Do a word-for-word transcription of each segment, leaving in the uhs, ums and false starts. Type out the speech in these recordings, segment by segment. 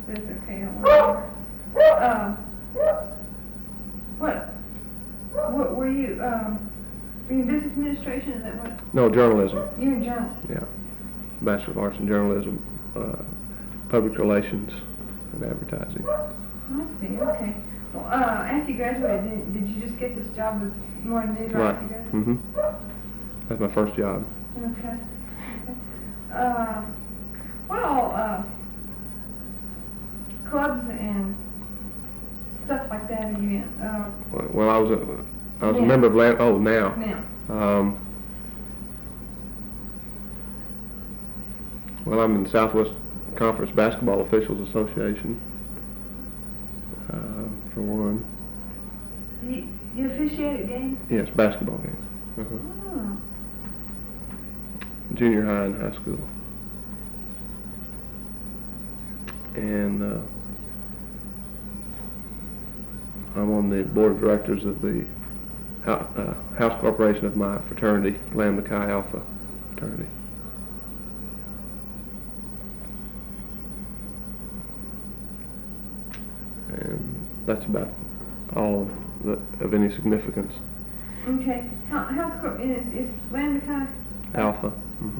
That's okay, I don't worry. Uh, what, what were you, um, were you in business administration, is that what? No, journalism. You're in journalism? Yeah. Bachelor of Arts in Journalism, uh, Public Relations, and Advertising. I see, okay. Well, uh, after you graduated, did, did you just get this job with Morning News right Right. after you graduated? Mm-hmm. That's my first job. Okay. Okay. Uh, what all, uh, clubs and stuff like that are you in? Uh, Well, I was a, I was Yeah. a member of Land, oh, now. now? Um, well, I'm in the Southwest Conference Basketball Officials Association, uh, for one. You, you officiate at games? Yes, basketball games. Uh-huh. Oh. Junior high and high school. And uh, I'm on the board of directors of the hou- uh, House Corporation of my fraternity, Lambda Chi Alpha fraternity. And that's about all that, of any significance. Okay. How, how's Cor- is, is Lambda Chi? Alpha. Mm-hmm.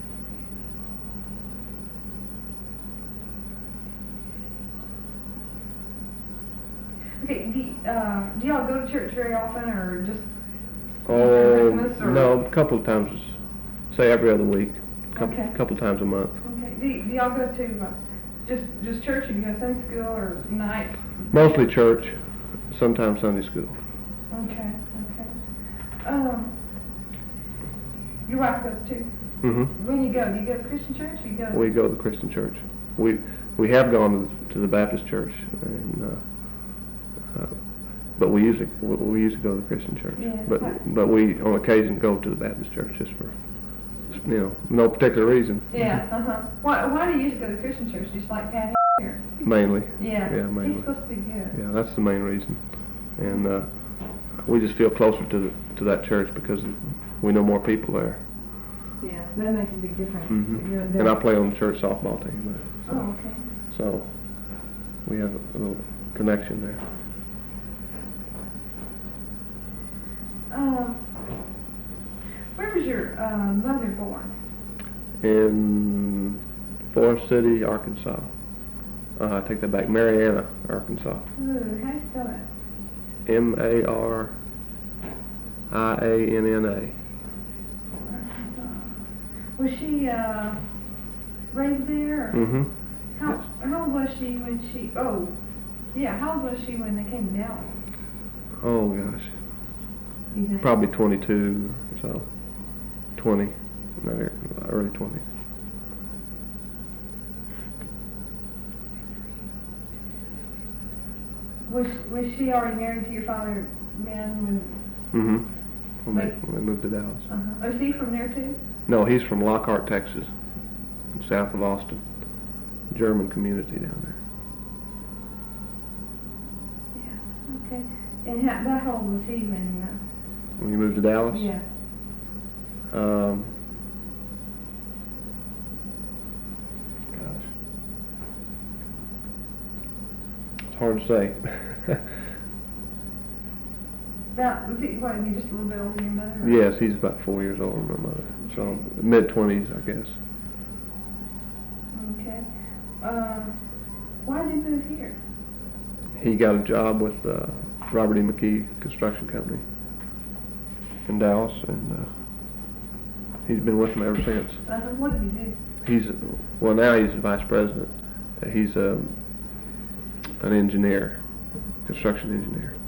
Okay, do, uh, do y'all go to church very often, or just Oh, Christmas, or- no, a couple of times, say every other week, couple, Okay. couple times a month. Okay. Do, do y'all go to uh, just just church, or do you go to Sunday school, or night? Mostly church, sometimes Sunday school. Okay. Okay. Um, your wife goes too. Mm-hmm. When you go, do you go to Christian church, or you go? We go to the Christian church. We we have gone to the, to the Baptist church, and uh, uh, but we usually we, we usually go to the Christian church. Yeah. But but we on occasion go to the Baptist church just for just, you know no particular reason. Yeah. Uh huh. Why Why do you usually go to the Christian church? Just like Patty here. Mainly. Yeah. Yeah, mainly. He's supposed to be good. Yeah, that's the main reason, and uh, we just feel closer to the, to that church because we know more people there. Yeah, that makes a big difference. Mm-hmm. You're- And I play on the church softball team there. So, Oh, okay. so we have a, a little connection there. Um, where was your uh, mother born? In Forest City, Arkansas. Uh, I take that back. Marianna, Arkansas. Ooh, how do you spell it? M A R I A N N A. Was she uh, raised there? Or Mm-hmm. How How old was she when she? Oh, yeah. How old was she when they came to Dallas? Oh gosh, You think? probably twenty-two or so. twenty, in that area, early twenties. Was Was she already married to your father then? When? Mm-hmm. When they, Like- when they moved to Dallas. Uh-huh. Was he from there too? No, he's from Lockhart, Texas, south of Austin. German community down there. Yeah. Okay. And how, how old was he when? Uh, When you moved to Dallas? yeah. Um, gosh. It's hard to say. About was he? What? Was he just a little bit older than your mother? or- Yes, he's about four years older than my mother. So mid-twenties, I guess. Okay. Um, why did he move here? He got a job with uh, Robert E. McKee Construction Company in Dallas, and uh, he's been with them ever since. Uh, what did he do? He's, well, now he's the vice president. Uh, He's um, an engineer, construction engineer.